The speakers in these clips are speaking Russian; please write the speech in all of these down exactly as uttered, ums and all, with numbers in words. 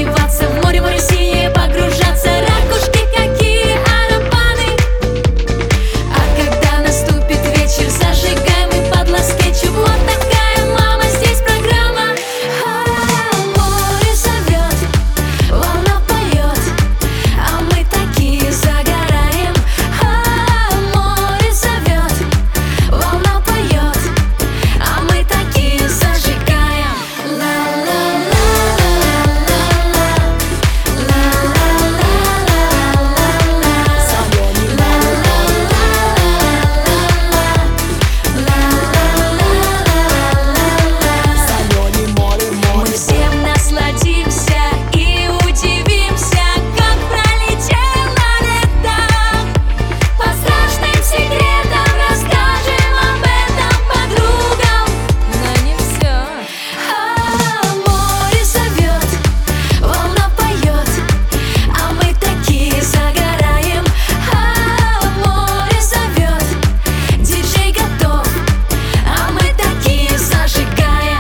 сомневаться, в море, море синее погружаться. Ракушки какие, арабаны. А когда наступит вечер, зажигаем и подло скетчуп. Вот такая, мама, здесь программа. А, море зовет, волна поет, а мы такие загораем. А, море зовет, волна поет, а мы такие зажигаем. Мы всем насладимся и удивимся, как пролетело лето. По страшным секретам расскажем об этом подругам. Но не все. А, море зовет, волна поет, а мы такие загораем. А, море зовет, диджей готов, а мы такие зажигаем.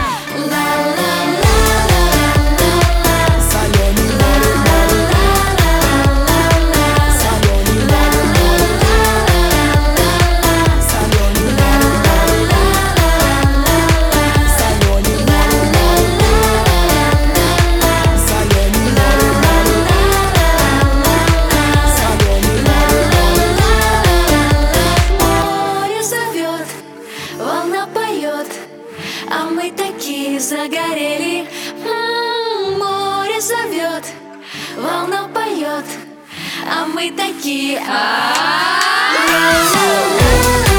Море зовет, волна поет, а мы такие загорели. М, море зовет, волна поет, а мы такие. А-а-а.